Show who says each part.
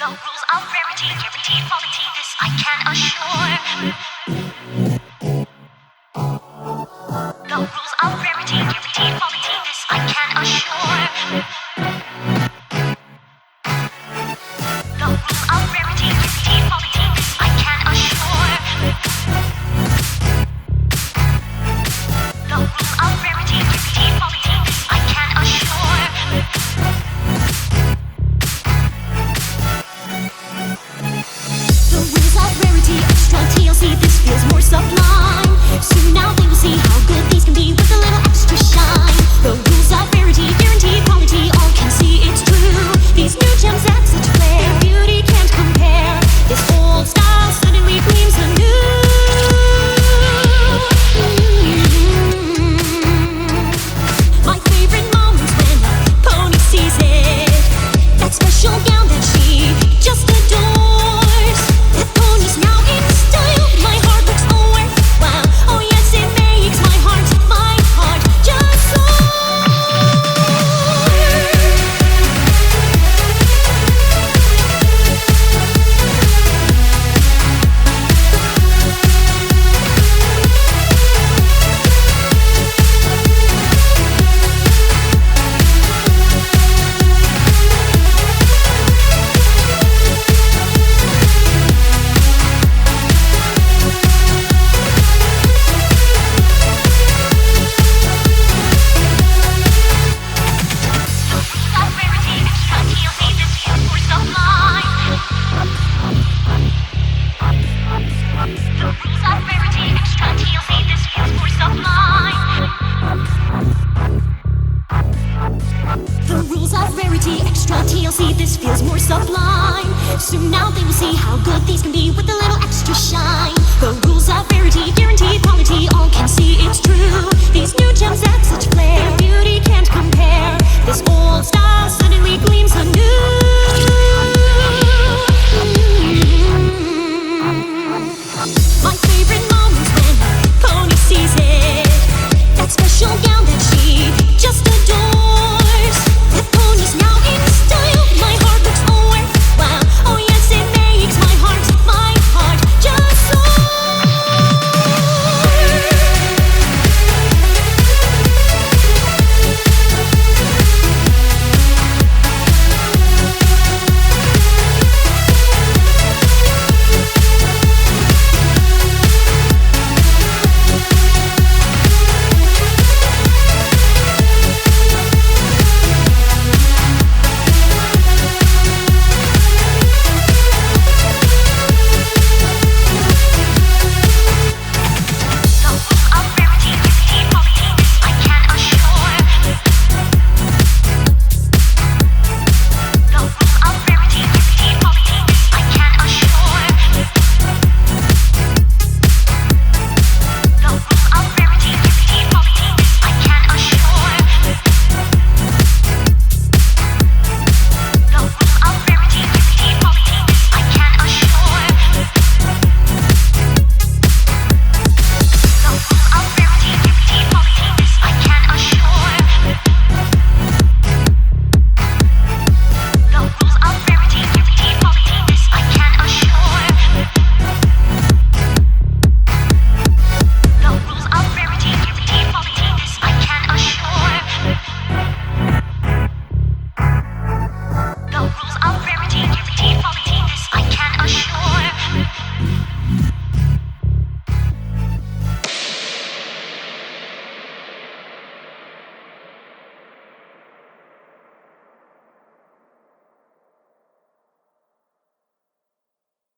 Speaker 1: The rules of rarity, guaranteed quality, this I can assure. The rules of rarity, guaranteed quality, this I can assure. The rules of rarity, guaranteed quality, this I can assure. The rules of rarity, guaranteed quality, this I can assure. The rules of rarity, extra TLC, this feels more sublime. Soon now they will see how good these can be with a little extra shine. The rules of rarity, guaranteed quality, all can see it's true. These new gems add such flair, beauty can't compare. This old style suddenly gleams anew. My favorite moment's when a pony sees it. That special gown that she just adores. That pony's now in style. My heart looks all worthwhile. Oh yes, it makes my heart just soar. TLC, this feels more sublime. Soon now they will see how good these can be with a little extra shine. The rules of rarity, guaranteed quality, all can see it's true. These new gems add such flair, beauty can't compare. This old style suddenly gleams anew.